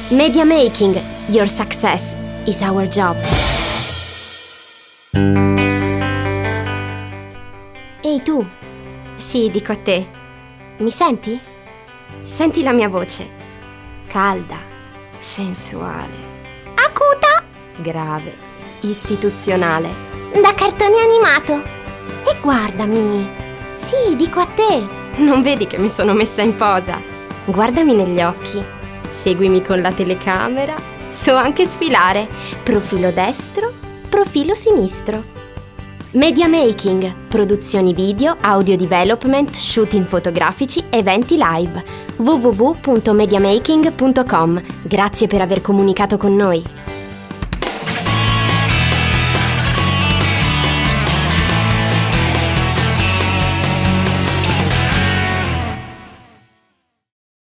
Media Making, your success is our job. Ehi tu, sì, dico a te, mi senti? Senti la mia voce, calda, sensuale, acuta, grave, istituzionale, da cartone animato. E guardami, sì, dico a te, non vedi che mi sono messa in posa? Guardami negli occhi, seguimi con la telecamera, so anche sfilare, profilo destro, profilo sinistro. Media Making, produzioni video, audio development, shooting fotografici, eventi live. www.mediamaking.com. Grazie per aver comunicato con noi.